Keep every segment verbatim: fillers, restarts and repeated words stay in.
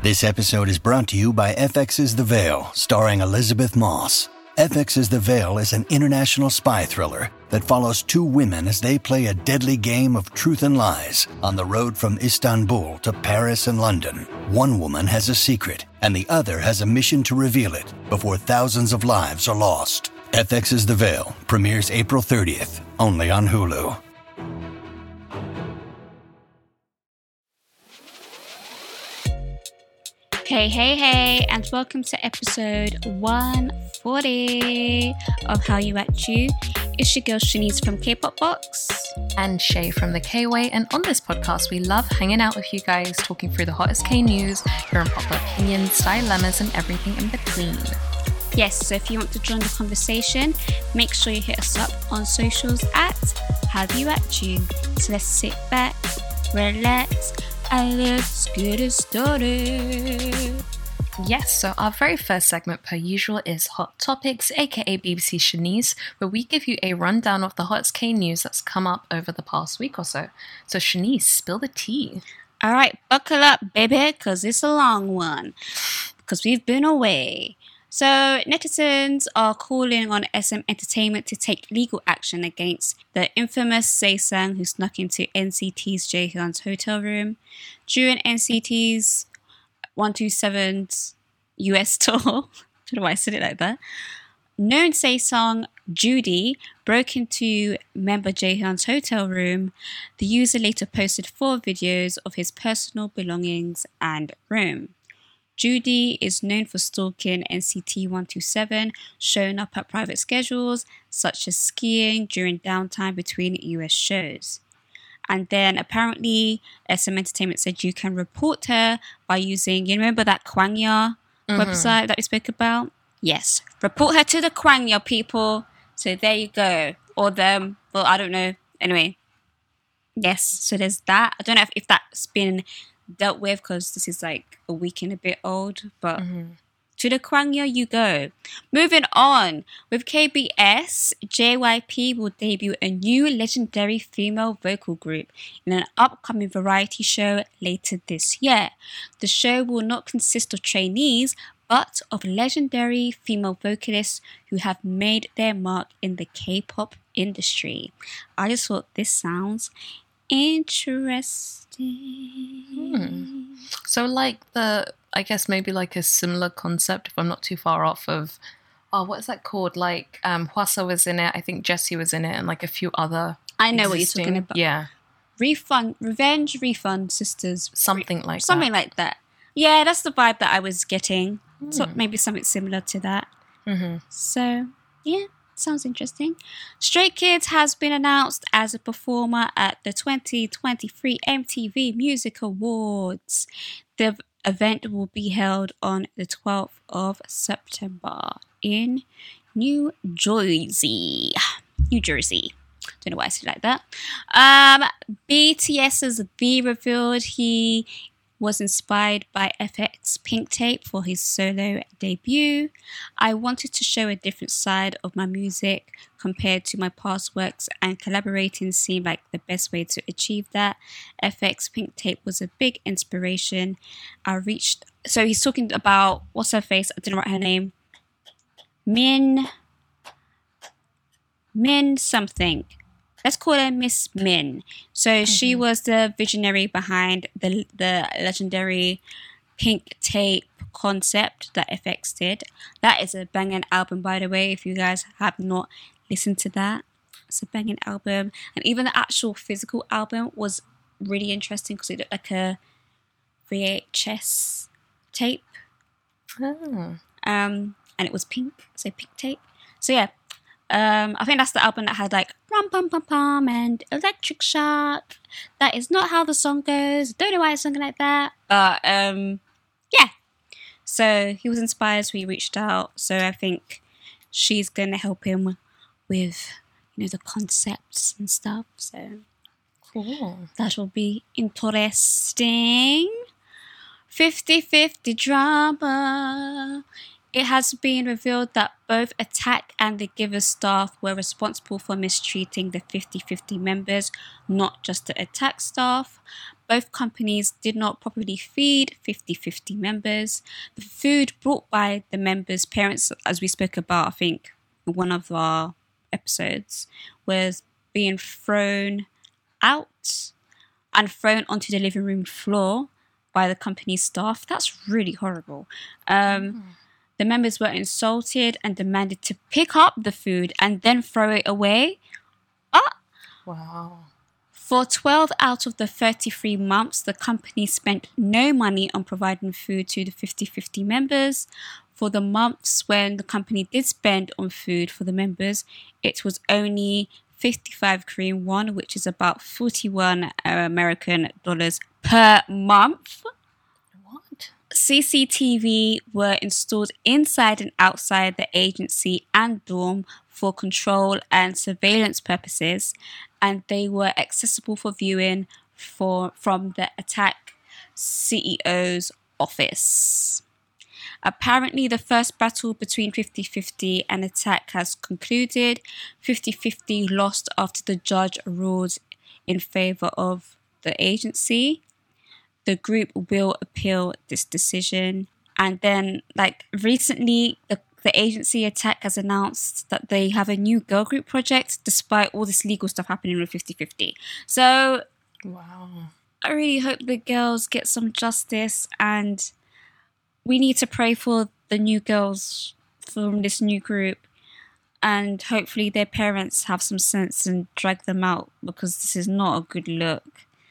This episode is brought to you by F X's The Veil, starring Elizabeth Moss. F X's The Veil is an international spy thriller that follows two women as they play a deadly game of truth and lies on the road from Istanbul to Paris and London. One woman has a secret, and the other has a mission to reveal it before thousands of lives are lost. F X's The Veil premieres April thirtieth, only on Hulu. Hey, hey, hey, and welcome to episode one forty of How You At You. It's your girl Shanice from K-Pop Box. And Shay from the K-Way, and on this podcast we love hanging out with you guys, talking through the hottest K news, hearing popular opinions, dilemmas, and everything in between. Yes, so if you want to join the conversation, make sure you hit us up on socials at How You At You. So let's sit back, relax, and let's get it started. Yes, so our very first segment per usual is Hot Topics, aka B B C Shanice, where we give you a rundown of the hottest K news that's come up over the past week or so. So Shanice, spill the tea. Alright, buckle up, baby, because it's a long one. Because we've been away. So netizens are calling on S M Entertainment to take legal action against the infamous Saesang who snuck into N C T's Jaehyun's hotel room during N C T's one two seven's U S tour. I don't know why I said it like that. Known Saesang Judy broke into member Jaehyun's hotel room. The user later posted four videos of his personal belongings and room. Judy is known for stalking N C T one two seven, showing up at private schedules, such as skiing during downtime between U S shows. And then apparently S M Entertainment said you can report her by using, you remember that Kwangya mm-hmm. website that we spoke about? Yes. Report her to the Kwangya, people. So there you go. Or them. Well, I don't know. Anyway. Yes. So there's that. I don't know if, if that's been dealt with because this is like a week and a bit old, but mm-hmm. to the Kwangya you go. Moving on, with K B S, J Y P will debut a new legendary female vocal group in an upcoming variety show later this year. The show will not consist of trainees, but of legendary female vocalists who have made their mark in the K-pop industry. I just thought this sounds interesting. Hmm. So like the, I guess maybe like a similar concept, if I'm not too far off of, oh, what is that called? Like um, Hwasa was in it, I think Jessie was in it, and like a few other I know existing, what you're talking about. Yeah. Refund, Revenge, Refund, Sisters. Something like Something that. like that. Yeah, that's the vibe that I was getting. Hmm. So maybe something similar to that. Mm-hmm. So, yeah. Sounds interesting. Stray Kids has been announced as a performer at the twenty twenty-three M T V Music Awards. The event will be held on the twelfth of September in New Jersey. New Jersey. Don't know why I said it like that. Um, BTS's V revealed he was inspired by F X Pink Tape for his solo debut. I wanted to show a different side of my music compared to my past works, and collaborating seemed like the best way to achieve that. F X Pink Tape was a big inspiration. I reached... So he's talking about... What's her face? I didn't write her name. Min... Min something. Let's call her Miss Min. So mm-hmm. she was the visionary behind the the legendary Pink Tape concept that F X did. That is a banging album, by the way, if you guys have not listened to that. It's a banging album. And even the actual physical album was really interesting because it looked like a V H S tape. Oh. Um, and it was pink, so Pink Tape. So yeah. Um, I think that's the album that had like Rum Pum Pum Pum and Electric Shock. That is not how the song goes. Don't know why it's something like that. But um, yeah. So he was inspired, so he reached out. So I think she's going to help him with, you know, the concepts and stuff. So cool. That will be interesting. fifty fifty drama It has been revealed that both Attack and the Givers staff were responsible for mistreating the fifty-fifty members, not just the Attack staff. Both companies did not properly feed fifty-fifty members. The food brought by the members' parents, as we spoke about, I think, in one of our episodes, was being thrown out and thrown onto the living room floor by the company's staff. That's really horrible. Um, mm. The members were insulted and demanded to pick up the food and then throw it away. Ah! Wow. For twelve out of the thirty-three months, the company spent no money on providing food to the fifty-fifty members. For the months when the company did spend on food for the members, it was only fifty-five Korean won, which is about forty-one American dollars per month. What? C C T V were installed inside and outside the agency and dorm for control and surveillance purposes, and they were accessible for viewing for from the Attack C E O's office. Apparently, the first battle between fifty-fifty and Attack has concluded. fifty-fifty lost after the judge ruled in favour of the agency. The group will appeal this decision. And then, like, recently, the, the agency Attack has announced that they have a new girl group project despite all this legal stuff happening with fifty-fifty. So, wow. I really hope the girls get some justice, and we need to pray for the new girls from this new group, and hopefully their parents have some sense and drag them out, because this is not a good look.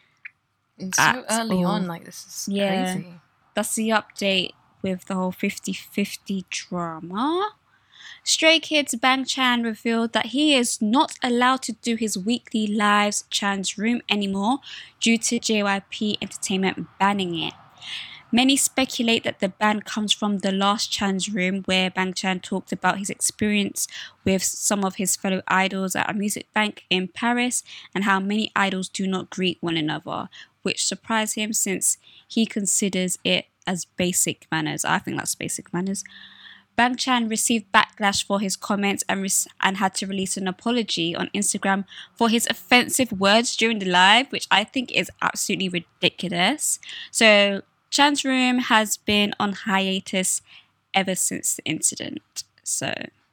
It's so early all. on, like, this is yeah, crazy. That's the update with the whole fifty-fifty drama. Stray Kids Bang Chan revealed that he is not allowed to do his weekly lives Chan's Room anymore due to J Y P Entertainment banning it. Many speculate that the ban comes from the last Chan's Room, where Bang Chan talked about his experience with some of his fellow idols at a music bank in Paris and how many idols do not greet one another, which surprised him since he considers it as basic manners. I think that's basic manners. Bang Chan received backlash for his comments and, re- and had to release an apology on Instagram for his offensive words during the live, which I think is absolutely ridiculous. So Chan's Room has been on hiatus ever since the incident. So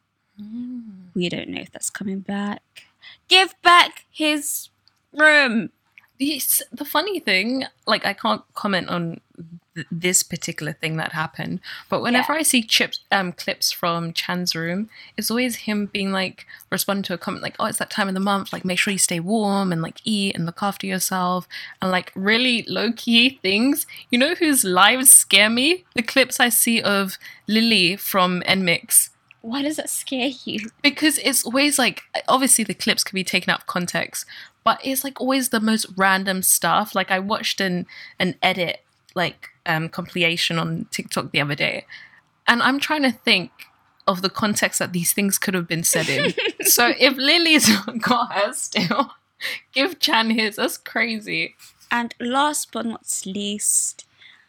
mm. we don't know if that's coming back. Give back his room. The, the funny thing, like, I can't comment on th- this particular thing that happened, but whenever yeah. I see chips, um, clips from Chan's Room, it's always him being like, responding to a comment like, oh, it's that time of the month, like, make sure you stay warm and like eat and look after yourself, and like really low-key things. You know whose lives scare me? The clips I see of Lily from N M I X. Why does that scare you? Because it's always like, obviously the clips can be taken out of context, but it's like always the most random stuff. Like, I watched an an edit, like, um, compilation on TikTok the other day, and I'm trying to think of the context that these things could have been said in. So if Lily's got her still, give Chan his. That's crazy. And last but not least,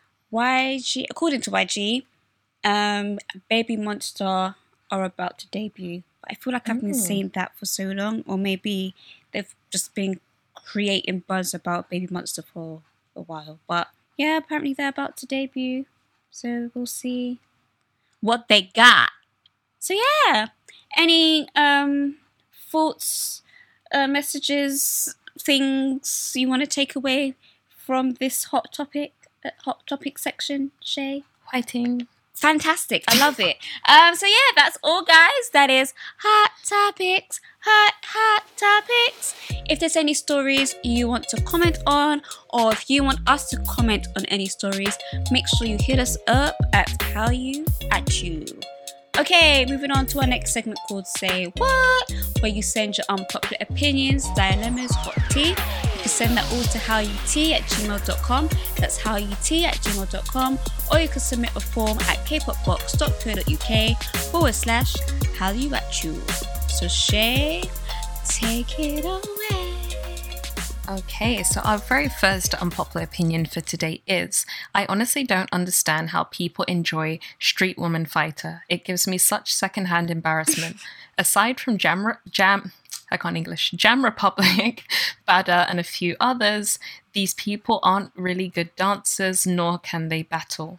Y G, according to Y G, um, Baby Monster are about to debut. But I feel like I've been mm. saying that for so long, or maybe they've just been creating buzz about Baby Monster for a while. But yeah, apparently they're about to debut. So we'll see what they got. So yeah, any um thoughts, uh, messages, things you want to take away from this hot topic, uh, hot topic section, Shay? Fighting. Fantastic. I love it. Um, so yeah, that's all, guys. That is Hot Topics. Hot, hot topics. If there's any stories you want to comment on, or if you want us to comment on any stories, make sure you hit us up at Hallyu at You. Okay, moving on to our next segment called Say What, where you send your unpopular opinions, dilemmas, hot tea. You can send that all to howut at gmail dot com. That's howut at gmail dot com. Or you can submit a form at kpopbox.co.uk forward slash howyu at you. So Shay, take it away. Okay, so our very first unpopular opinion for today is I honestly don't understand how people enjoy Street Woman Fighter. It gives me such secondhand embarrassment. Aside from Jam, Jam, I can't English, Jam Republic, Bada, and a few others, these people aren't really good dancers, nor can they battle.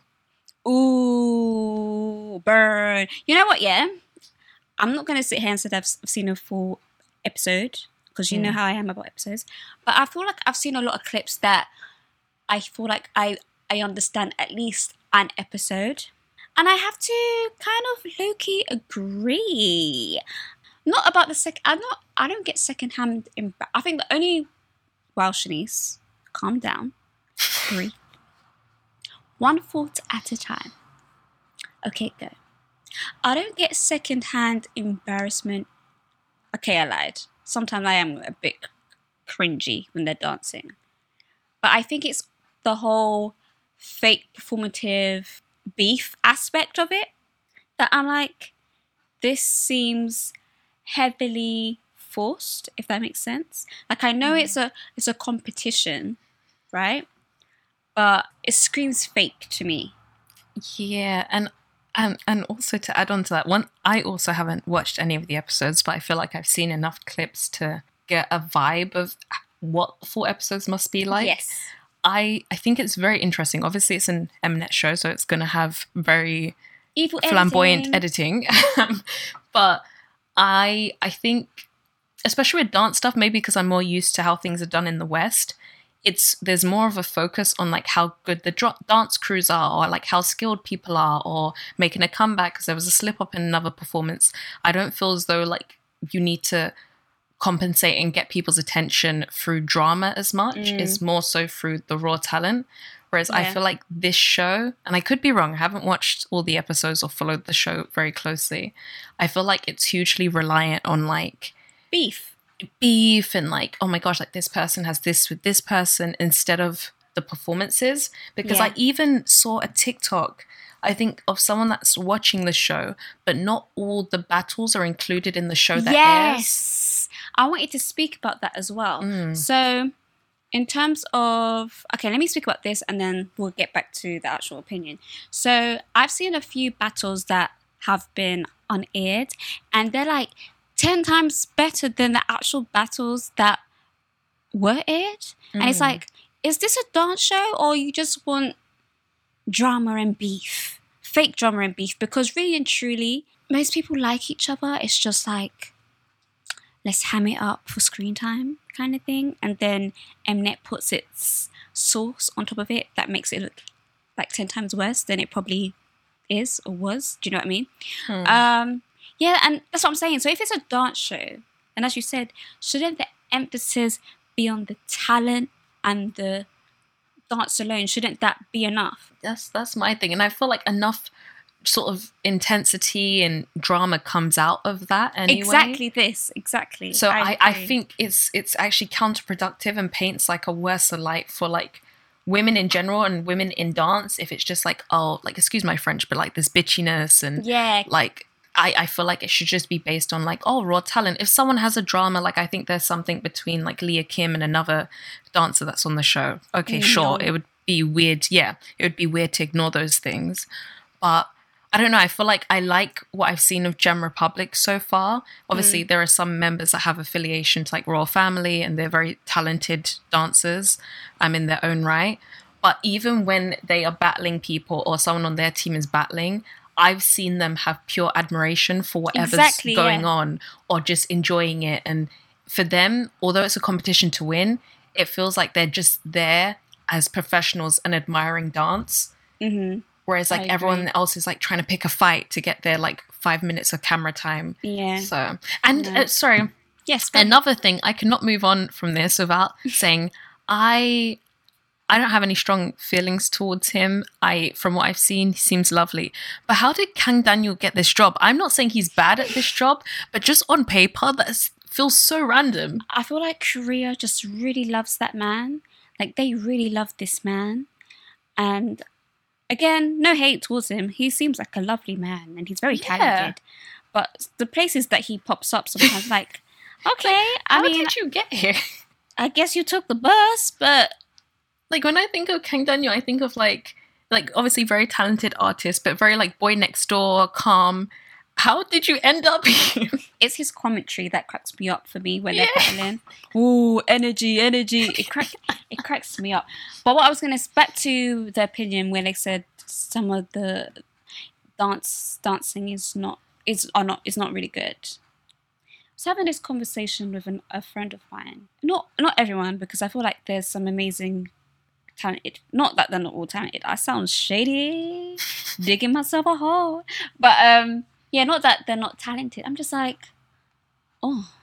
Ooh, burn. You know what, yeah? I'm not going to sit here and say I've seen a full episode, because you mm. know how I am about episodes. But I feel like I've seen a lot of clips that I feel like I, I understand at least an episode. And I have to kind of low-key agree. Not about the second... I'm not... I don't get second-hand... Imba- I think the only... Well, Shanice, calm down. Breathe. One thought at a time. Okay, go. I don't get second-hand embarrassment. Okay, I lied. Sometimes I am a bit cringy when they're dancing. But I think it's the whole fake performative beef aspect of it that I'm like, this seems heavily forced, if that makes sense. Like, I know mm. it's a it's a competition, right? But it screams fake to me. Yeah, and Um, and also to add on to that one, I also haven't watched any of the episodes, but I feel like I've seen enough clips to get a vibe of what full episodes must be like. Yes. I, I think it's very interesting. Obviously, it's an Mnet show, so it's going to have very Evil flamboyant editing. editing. But I I think, especially with dance stuff, maybe because I'm more used to how things are done in the West, it's there's more of a focus on like how good the dr- dance crews are, or like how skilled people are, or making a comeback because there was a slip up in another performance. I don't feel as though like you need to compensate and get people's attention through drama as much. Mm. It's more so through the raw talent. Whereas yeah. I feel like this show, and I could be wrong, I haven't watched all the episodes or followed the show very closely. I feel like it's hugely reliant on like beef. beef and like, oh my gosh, like this person has this with this person instead of the performances. Because yeah. I even saw a TikTok, I think, of someone that's watching the show, but not all the battles are included in the show that yes. airs. I wanted to speak about that as well. Mm. So in terms of, okay, let me speak about this and then we'll get back to the actual opinion. So I've seen a few battles that have been unaired and they're like ten times better than the actual battles that were aired. Mm. And it's like, is this a dance show or you just want drama and beef? Fake drama and beef? Because really and truly, most people like each other. It's just like, let's ham it up for screen time kind of thing. And then Mnet puts its sauce on top of it that makes it look like ten times worse than it probably is or was. Do you know what I mean? Hmm. Um, yeah, and that's what I'm saying. So if it's a dance show, and as you said, shouldn't the emphasis be on the talent and the dance alone? Shouldn't that be enough? That's that's my thing. And I feel like enough sort of intensity and drama comes out of that anyway. Exactly this, exactly. So I, I, I think it's it's actually counterproductive and paints like a worse light for like women in general and women in dance if it's just like, oh, like, excuse my French, but like this bitchiness and yeah. like I, I feel like it should just be based on like, oh, raw talent. If someone has a drama, like I think there's something between like Leah Kim and another dancer that's on the show. Okay, mm, sure. No. It would be weird. Yeah, it would be weird to ignore those things. But I don't know. I feel like I like what I've seen of Jam Republic so far. Obviously, mm. there are some members that have affiliation to like Royal Family and they're very talented dancers um, in their own right. But even when they are battling people or someone on their team is battling, I've seen them have pure admiration for whatever's exactly, going yeah. on or just enjoying it. And for them, although it's a competition to win, it feels like they're just there as professionals and admiring dance. Mm-hmm. Whereas like everyone else is like trying to pick a fight to get their like five minutes of camera time. Yeah. So, and yeah. Uh, sorry. Yes. Another thing, I cannot move on from this without saying I... I don't have any strong feelings towards him. I, from what I've seen, he seems lovely. But how did Kang Daniel get this job? I'm not saying he's bad at this job, but just on paper, that feels so random. I feel like Korea just really loves that man. Like, they really love this man. And again, no hate towards him. He seems like a lovely man and he's very yeah. talented. But the places that he pops up sometimes, like, okay, like, I how mean... did you get here? I guess you took the bus, but like when I think of Kang Daniel, I think of like like obviously very talented artist, but very like boy next door, calm. How did you end up here? It's his commentary that cracks me up for me when Yeah. they're battling. Ooh, energy, energy. It crack, it cracks me up. But what I was going to back to the opinion where they said some of the dance dancing is not is are not is not really good. I was having this conversation with an, a friend of mine. Not not everyone, because I feel like there's some amazing talented. Not that they're not all talented. I sound shady, digging myself a hole. But um. Yeah, not that they're not talented. I'm just like, oh,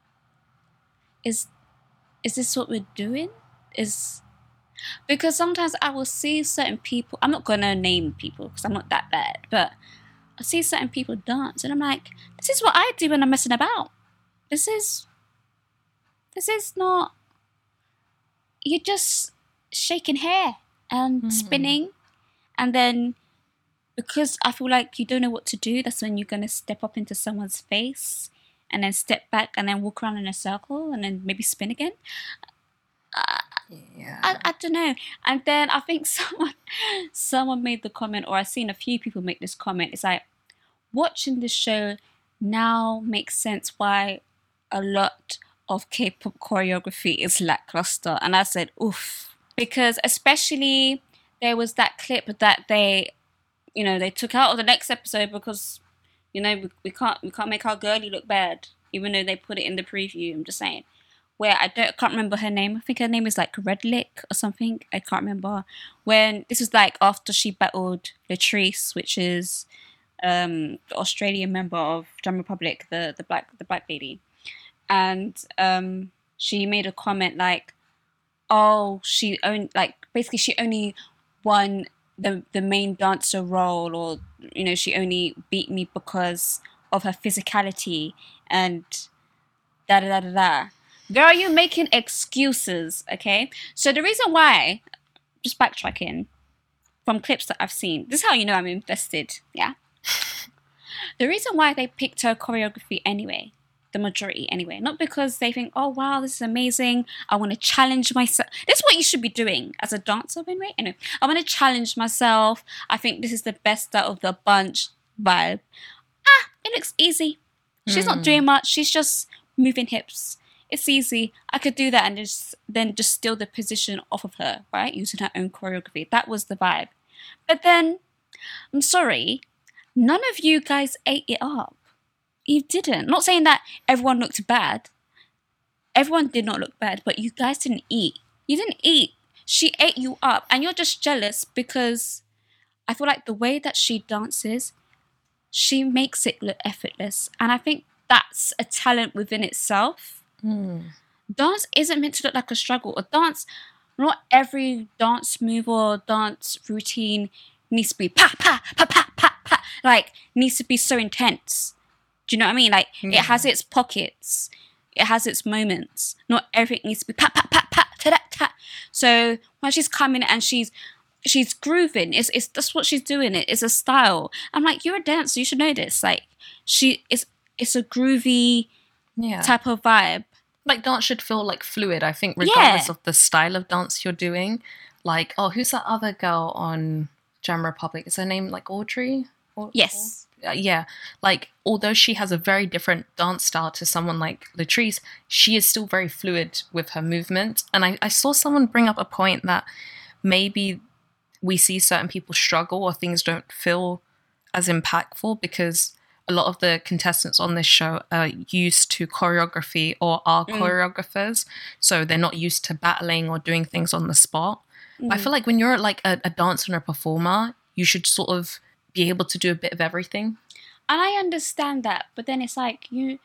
is is this what we're doing? Is because sometimes I will see certain people. I'm not gonna name people because I'm not that bad, but I see certain people dance, and I'm like, this is what I do when I'm messing about. This is this is not. You're just shaking hair and Mm. spinning, and then. Because I feel like you don't know what to do, that's when you're going to step up into someone's face and then step back and then walk around in a circle and then maybe spin again. Uh, Yeah. I, I don't know. And then I think someone someone made the comment, or I've seen a few people make this comment. It's like, watching this show now makes sense why a lot of K-pop choreography is lackluster. And I said, oof. Because especially there was that clip that they... You know, they took out of the next episode because, you know, we, we can't we can't make our girlie look bad, even though they put it in the preview. I'm just saying. Where I don't can't remember her name. I think her name is like Redlick or something. I can't remember. When this was like after she battled Latrice, which is um, the Australian member of Drum Republic, the the black the black lady, and um, she made a comment like, "Oh, she only like basically she only won." the the main dancer role, or you know, she only beat me because of her physicality and da da da da da. Girl, you're making excuses, okay? So the reason why, just backtracking from clips that I've seen, this is how you know I'm invested, yeah? The reason why they picked her choreography anyway, the majority anyway, not because they think, oh wow, this is amazing, I want to challenge myself. This is what you should be doing as a dancer anyway. Anyway, I want to challenge myself. I think this is the best out of the bunch vibe. Ah, it looks easy. She's Mm. not doing much. She's just moving hips. It's easy. I could do that and just then just steal the position off of her, right? Using her own choreography. That was the vibe. But then, I'm sorry, none of you guys ate it up. You didn't. Not saying that everyone looked bad. Everyone did not look bad, but you guys didn't eat. You didn't eat. She ate you up, and you're just jealous because I feel like the way that she dances, she makes it look effortless. And I think that's a talent within itself. Mm. Dance isn't meant to look like a struggle. A dance, not every dance move or dance routine needs to be pa, pa, pa, pa, pa, pa. Like, needs to be so intense. Do you know what I mean? Like, Yeah. it has its pockets. It has its moments. Not everything needs to be pa, pa, pa, pa, ta, ta, ta. So when she's coming and she's she's grooving, it's, it's that's what she's doing. It, it's a style. I'm like, you're a dancer. You should know this. Like, she it's it's a groovy Yeah. type of vibe. Like dance should feel like fluid, I think, regardless Yeah. of the style of dance you're doing. Like, oh, who's that other girl on Jam Republic? Is her name like Audrey? Or, Yes. Or, uh, yeah. Like, although she has a very different dance style to someone like Latrice, she is still very fluid with her movement. And I, I saw someone bring up a point that maybe we see certain people struggle or things don't feel as impactful because a lot of the contestants on this show are used to choreography or are Mm. choreographers, so they're not used to battling or doing things on the spot. Mm. I feel like when you're like a, a dancer and a performer, you should sort of be able to do a bit of everything. And I understand that, but then it's like, you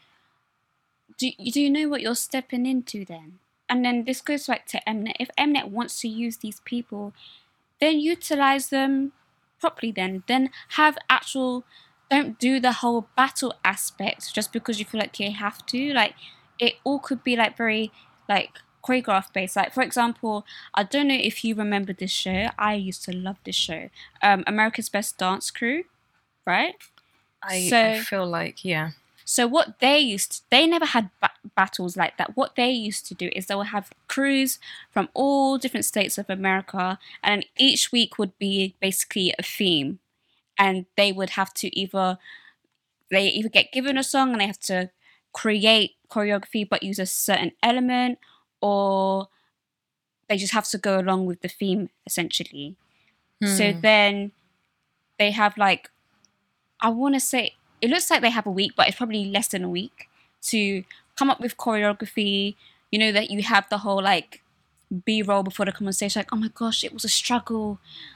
do, do you know what you're stepping into then? And then this goes back to Mnet. If Mnet wants to use these people, then utilize them properly then. Then have actual, don't do the whole battle aspect just because you feel like you have to. Like, it all could be like very, like, choreograph based. Like, for example, I don't know if you remember this show. I used to love this show. Um, America's Best Dance Crew, right? I, So- I feel like, yeah. So what they used to, they never had ba- battles like that, what they used to do is they would have crews from all different states of America, and each week would be basically a theme, and they would have to either they either get given a song and they have to create choreography but use a certain element, or they just have to go along with the theme essentially. Hmm. So then they have like, I want to say, it looks like they have a week, but it's probably less than a week to come up with choreography. You know, that you have the whole like B-roll before they come on stage, like, oh my gosh, it was a struggle.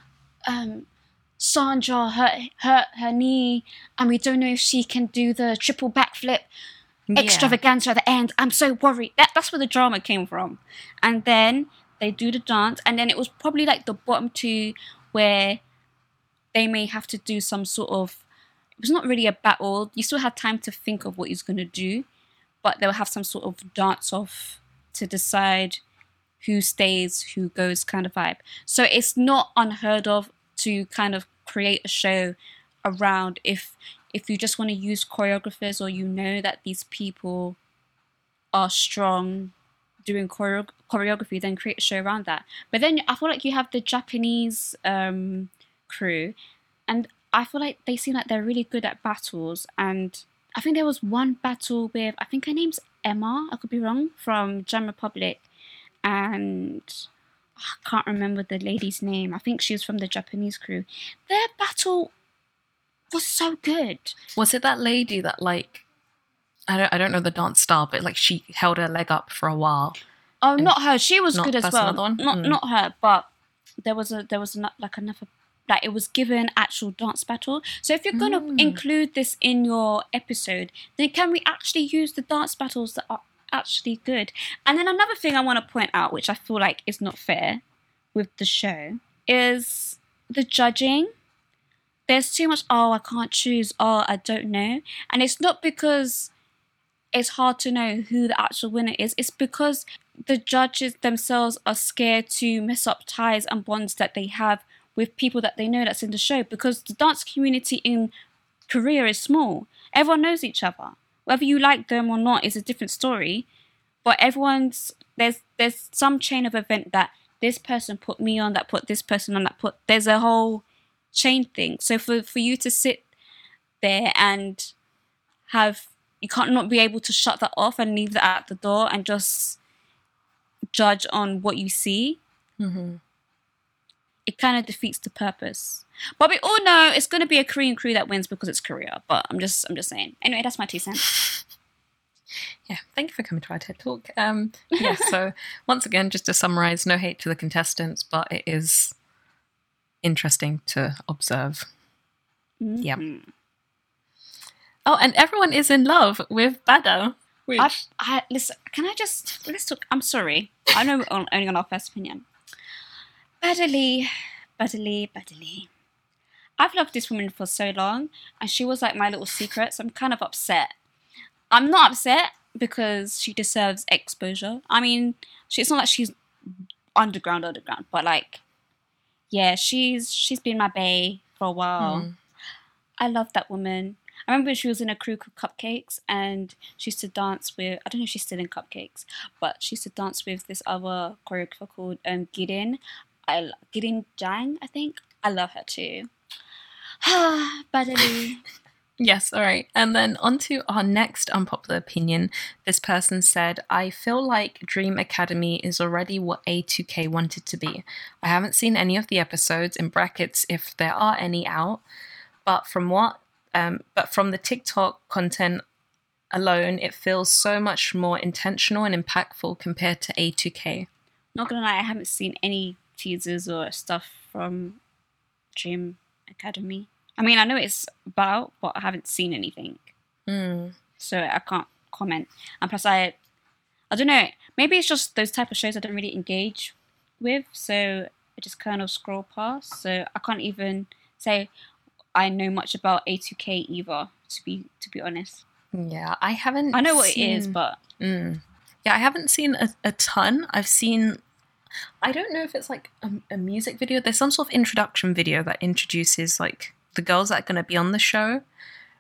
Um, Sandra hurt, hurt her knee and we don't know if she can do the triple backflip yeah. extravaganza at the end. I'm so worried. That, that's where the drama came from. And then they do the dance, and then it was probably like the bottom two where they may have to do some sort of, it was not really a battle. You still had time to think of what he's going to do, but they'll have some sort of dance off to decide who stays, who goes kind of vibe. So it's not unheard of to kind of create a show around if if you just want to use choreographers, or you know that these people are strong doing choreo- choreography, then create a show around that. But then I feel like you have the Japanese um, crew, and I feel like they seem like they're really good at battles. And I think there was one battle with, I think her name's Emma, I could be wrong, from Jam Republic, and I can't remember the lady's name. I think she was from the Japanese crew. Their battle was so good. Was it that lady that like, I don't I don't know the dance style, but like she held her leg up for a while? Oh, not her. She was not, good as that's well. Another one? Not Mm. not her, but there was a there was a, like another, like it was given actual dance battle. So if you're gonna Mm. include this in your episode, then can we actually use the dance battles that are actually good? And then another thing I want to point out, which I feel like is not fair with the show, is the judging. There's too much, oh, I can't choose, oh, I don't know. And it's not because it's hard to know who the actual winner is. It's because the judges themselves are scared to mess up ties and bonds that they have with people that they know that's in the show, because the dance community in Korea is small. Everyone knows each other. Whether you like them or not is a different story. But everyone's, there's there's some chain of event that this person put me on, that put this person on, that put, there's a whole chain thing. So for, for you to sit there and have, you can't not be able to shut that off and leave that at the door and just judge on what you see. Mm-hmm. It kind of defeats the purpose. But we all know it's going to be a Korean crew that wins because it's Korea. But I'm just, I'm just saying. Anyway, that's my two cents. Yeah, thank you for coming to our TED Talk. Um, yeah, so once again, just to summarize, no hate to the contestants, but it is interesting to observe. Mm-hmm. Yeah. Oh, and everyone is in love with Bado. Which... I, I, listen, can I just, let's talk, I'm sorry. I know we're only on our first opinion. Badly, badly, badly. I've loved this woman for so long, and she was like my little secret, so I'm kind of upset. I'm not upset because she deserves exposure. I mean, she, it's not like she's underground, underground, but like, yeah, she's she's been my bae for a while. Mm. I love that woman. I remember she was in a crew called Cupcakes, and she used to dance with, I don't know if she's still in Cupcakes, but she used to dance with this other choreographer called um, Girin. I Girin Jang, I think. I love her too. Badly. Yes, all right. And then on to our next unpopular opinion. This person said, I feel like Dream Academy is already what A two K wanted to be. I haven't seen any of the episodes, in brackets if there are any out, but from what um but from the TikTok content alone, it feels so much more intentional and impactful compared to A two K. Not gonna lie, I haven't seen any teasers or stuff from Dream Academy. I mean, I know it's about, but I haven't seen anything. Mm. So I can't comment. And plus, I, I don't know, maybe it's just those type of shows I don't really engage with. So I just kind of scroll past. So I can't even say I know much about A two K either, to be to be honest. Yeah, I haven't I know what seen... it is, but... Mm. Yeah, I haven't seen a, a ton. I've seen... I don't know if it's like a, a music video. There's some sort of introduction video that introduces like the girls that are going to be on the show.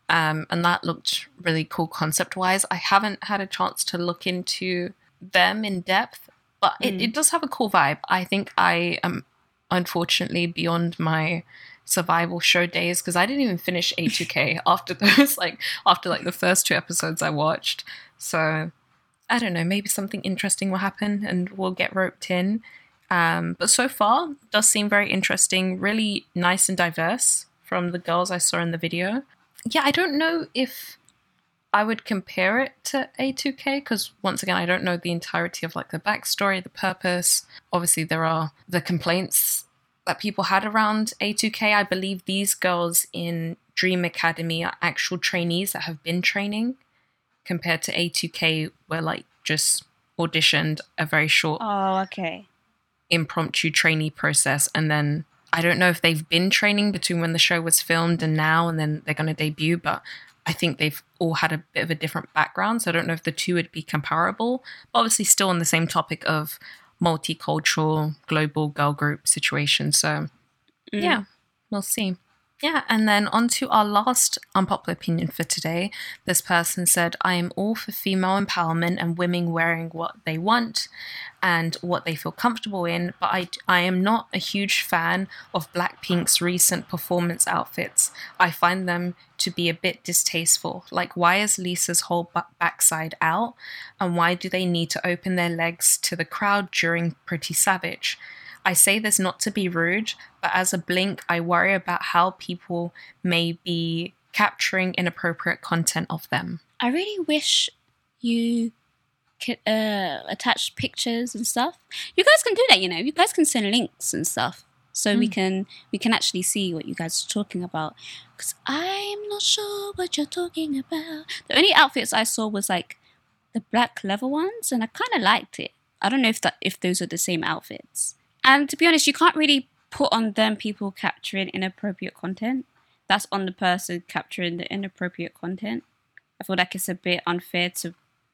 Um, and that looked really cool concept-wise. I haven't had a chance to look into them in depth, but it, Mm. it does have a cool vibe. I think I am unfortunately beyond my survival show days because I didn't even finish A two K after those, like after like the first two episodes I watched. So I don't know, maybe something interesting will happen and we'll get roped in. Um, but so far, it does seem very interesting, really nice and diverse from the girls I saw in the video. Yeah, I don't know if I would compare it to A two K because once again, I don't know the entirety of like the backstory, the purpose. Obviously, there are the complaints that people had around A two K. I believe these girls in Dream Academy are actual trainees that have been training compared to A two K where like just auditioned a very short Oh, okay. impromptu trainee process, and then I don't know if they've been training between when the show was filmed and now and then they're going to debut, but I think they've all had a bit of a different background, so I don't know if the two would be comparable, but obviously still on the same topic of multicultural global girl group situation. So Mm. yeah, we'll see. Yeah, and then on to our last unpopular opinion for today. This person said, I am all for female empowerment and women wearing what they want and what they feel comfortable in, but I, I am not a huge fan of Blackpink's recent performance outfits. I find them to be a bit distasteful. Like, why is Lisa's whole b- backside out? And why do they need to open their legs to the crowd during Pretty Savage? I say this not to be rude, but as a Blink, I worry about how people may be capturing inappropriate content of them. I really wish you could uh, attach pictures and stuff. You guys can do that, you know. You guys can send links and stuff, so we Mm. can we can actually see what you guys are talking about. Because I'm not sure what you're talking about. The only outfits I saw was like the black leather ones, and I kind of liked it. I don't know if that if those are the same outfits. And to be honest, you can't really put on them people capturing inappropriate content. That's on the person capturing the inappropriate content. I feel like it's a bit unfair to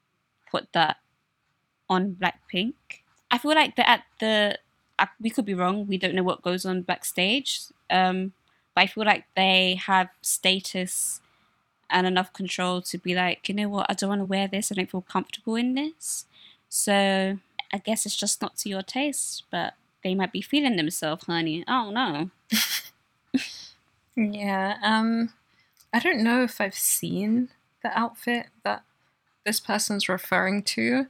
put that on Blackpink. I feel like they're at the... Uh, we could be wrong. We don't know what goes on backstage. Um, but I feel like they have status and enough control to be like, you know what, I don't want to wear this. I don't feel comfortable in this. So I guess it's just not to your taste, but they might be feeling themselves, honey. I don't know. Yeah, um, I don't know if I've seen the outfit that this person's referring to.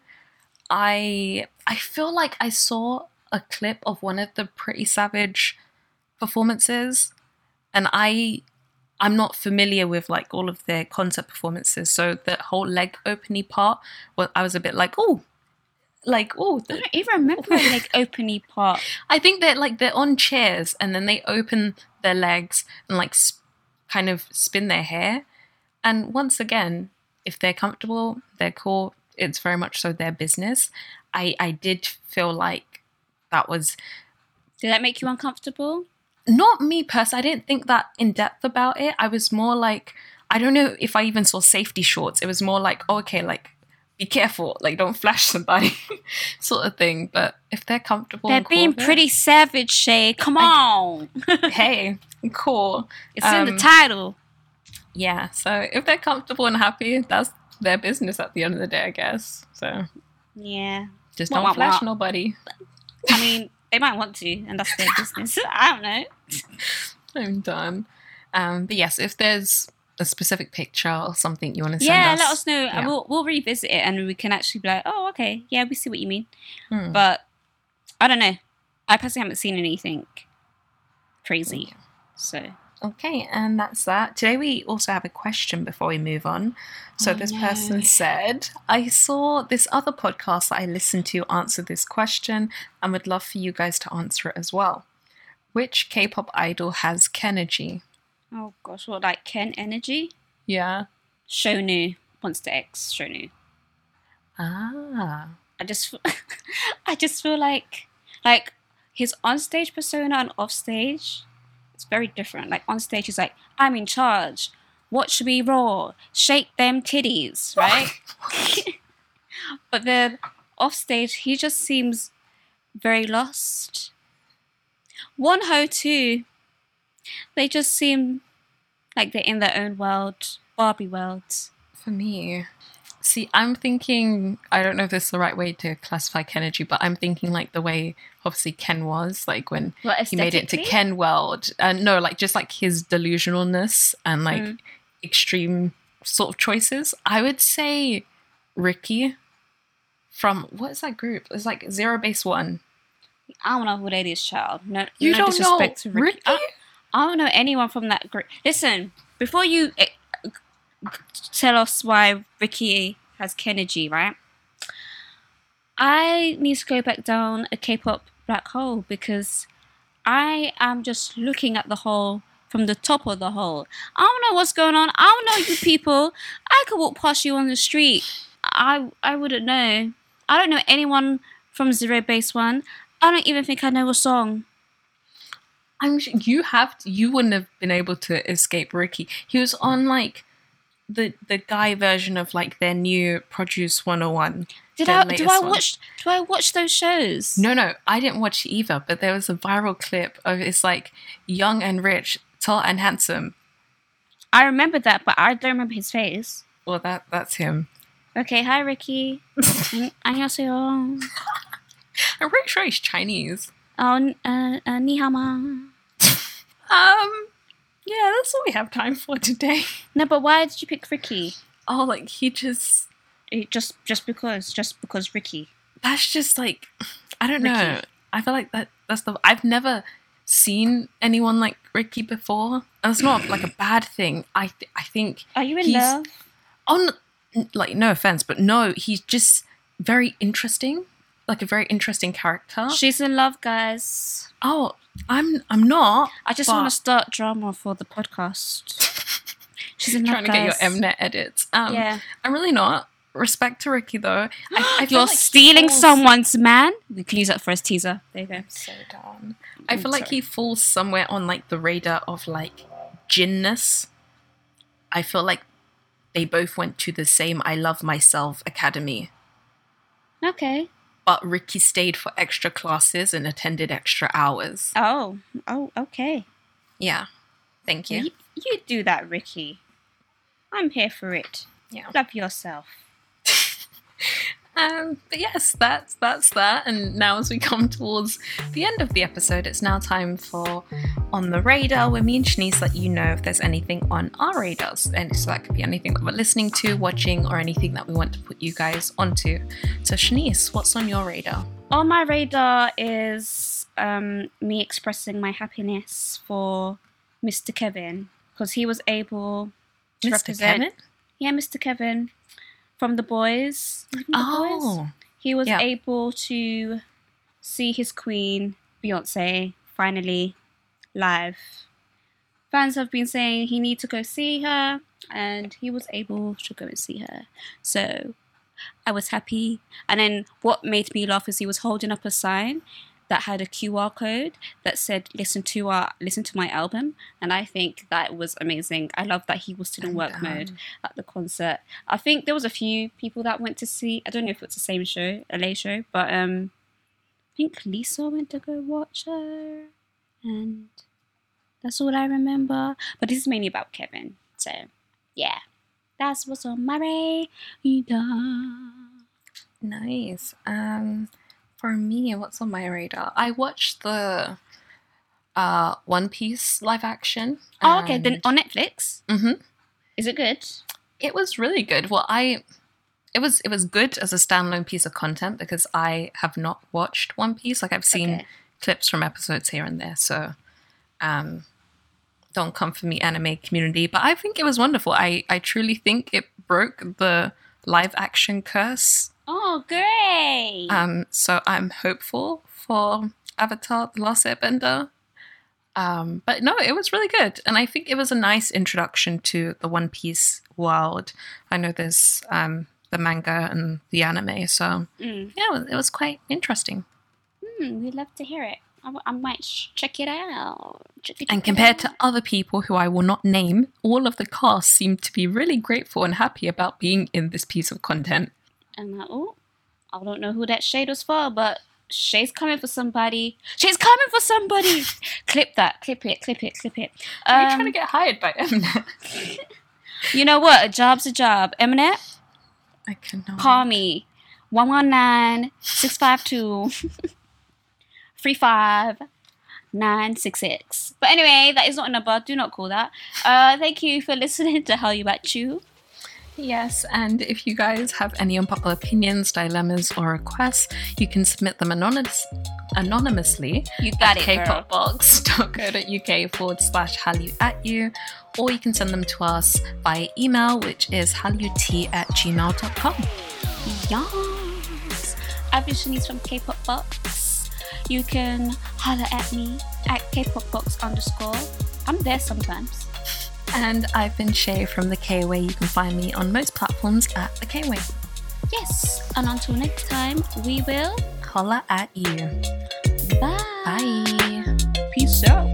I I feel like I saw a clip of one of the Pretty Savage performances, and I I'm not familiar with like all of their concept performances, so the whole leg opening part, well, I was a bit like, oh, like oh, I don't even remember a like opening part. I think they're like they're on chairs and then they open their legs and like sp- kind of spin their hair. And once again, if they're comfortable, they're cool. It's very much so their business. I I did feel like that was Did that make you uncomfortable? not me personally. I didn't think that in depth about it. I was more like, I don't know if I even saw safety shorts. It was more like, oh, okay, like be careful, like don't flash somebody, sort of thing. But if they're comfortable, They're and cool being with it, pretty savage, Shay. Come on. hey, cool. It's in the Um, title. Yeah, so if they're comfortable and happy, that's their business at the end of the day, I guess. So Yeah. just Wah, don't wah, flash wah. nobody. I mean, they might want to, and that's their business. I don't know. I'm done. Um, but yes, if there's a specific picture or something you want to send Yeah, us, let us know. yeah. And we'll we'll revisit it, and we can actually be like, oh, okay, yeah, we see what you mean. Hmm. But I don't know. I personally haven't seen anything crazy. So Okay, and that's that. Today we also have a question before we move on. So Oh, this no. person said, I saw this other podcast that I listened to answer this question and would love for you guys to answer it as well. Which K-pop idol has Kenergy? oh gosh, what like Ken Energy? Yeah. Shonu, Monster X, Shonu. Ah. I just, I just feel like, like his onstage persona and offstage, it's very different. Like on stage, he's like, "I'm in charge. Watch me roar, shake them titties," right? But then off stage, he just seems very lost. One Ho too. They just seem Like they're in their own world, Barbie world. For me, see, I'm thinking, I don't know if this is the right way to classify Kenergy, but I'm thinking like the way obviously Ken was, like when What, he made it into aesthetically? Ken World. And no, like just like his delusionalness and like Mm. extreme sort of choices. I would say Ricky from, what is that group? It's like Zero Base One. I don't know who that is, child. No, You no don't know disrespect to Ricky. Ricky? I, I don't know anyone from that group. Listen, before you eh, tell us why Ricky has Kenergy, right? I need to go back down a K-pop black hole because I am just looking at the hole from the top of the hole. I don't know what's going on. I don't know you people. I could walk past you on the street. I I wouldn't know. I don't know anyone from Zero Base One. I don't even think I know a song. I'm sure you have to, you wouldn't have been able to escape Ricky. He was on like the the guy version of like their new Produce one oh one. Did their I do latest I one. watch do I watch those shows? No, no, I didn't watch it either, but there was a viral clip of it's like young and rich, tall and handsome. I remember that, but I don't remember his face. Well, that that's him. Okay, hi Ricky. 안녕하세요. I'm pretty sure he's Chinese. Oh, uh, uh, ni hao ma. Um, yeah, that's all we have time for today. No, but why did you pick Ricky? Oh, like he just It just just because just because Ricky. that's just like I don't know. Ricky. I feel like that that's the I've never seen anyone like Ricky before. And it's not like a bad thing. I th- I think Are you in he's love? on like no offense, but no, he's just very interesting. Like a very interesting character. She's in love, guys. Oh, I'm I'm not. I just but- want to start drama for the podcast. She's in love, trying to get your guys. Mnet edits. Um, Yeah. I'm really not. Respect to Ricky though. I, I feel You're like he stealing falls- someone's man. We can use that for a teaser. There you go. So done. I I'm feel like sorry. he falls somewhere on like the radar of like Jinness. I feel like they both went to the same I Love Myself Academy, Okay. but Ricky stayed for extra classes and attended extra hours. Oh. Oh. Okay. Yeah. Thank you. You, you do that, Ricky. I'm here for it. Yeah. Love yourself. Um, but yes, that's that's that. And now as we come towards the end of the episode, it's now time for On the Radar, where me and Shanice let you know if there's anything on our radars. And so that could be anything that we're listening to, watching, or anything that we want to put you guys onto. So Shanice, what's on your radar? On my radar is um, me expressing my happiness for Mister Kevin because he was able to Mister represent. Kevin? Yeah, Mister Kevin from The Boys. You know The Boys? Oh, He was yeah. able to see his queen, Beyonce, finally live. Fans have been saying he needs to go see her, and he was able to go and see her. So I was happy. And then what made me laugh is he was holding up a sign that had a Q R code that said "Listen to our, listen to my album," and I think that was amazing. I love that he was still in I'm work down. mode at the concert. I think there was a few people that went to see. I don't know if it's the same show, a late show, but um, I think Lisa went to go watch her, and that's all I remember. But this is mainly about Kevin, so yeah, that's what's on my radar. nice. Um, for me, what's on my radar? I watched the uh One Piece live action. Oh, okay, then and- on Netflix. Mhm. Is it good? It was really good. Well, I it was it was good as a standalone piece of content because I have not watched One Piece. Like I've seen Okay. clips from episodes here and there, so um don't come for me, anime community. But I think it was wonderful. I I truly think it broke the live action curse. Oh, great! Um, so I'm hopeful for Avatar: The Last Airbender. Um, but no, it was really good, and I think it was a nice introduction to the One Piece world. I know there's um, the manga and the anime, so Mm. yeah, it was, it was quite interesting. Hmm, we'd love to hear it. I, w- I might sh- check it out. Check it And compared out. to other people who I will not name, all of the cast seemed to be really grateful and happy about being in this piece of content. And like, oh, I don't know who that shade was for, but Shay's coming for somebody. Shay's coming for somebody. Clip that. Clip it. Clip it. Clip it. Um, Are you trying to get hired by Mnet? You know what? A job's a job. Mnet, I cannot. call me. one one nine, six five two, three five nine six six. But anyway, that is not a number. Do not call that. Uh, thank you for listening to How You At You. Yes, and if you guys have any unpopular opinions, dilemmas, or requests, you can submit them anonymous, anonymously You got at it, girl. kpopbox.co.uk forward slash hallyu@you, or you can send them to us via email, which is hallut at gmail dot com. Yes. I've been Shanice from K-Pop Box. You can holler at me at kpopbox underscore. I'm there sometimes. And I've been Shay from The K-Way. You can find me on most platforms at The K-Way. Yes. And until next time, we will Holla at you. bye. Bye. Peace out.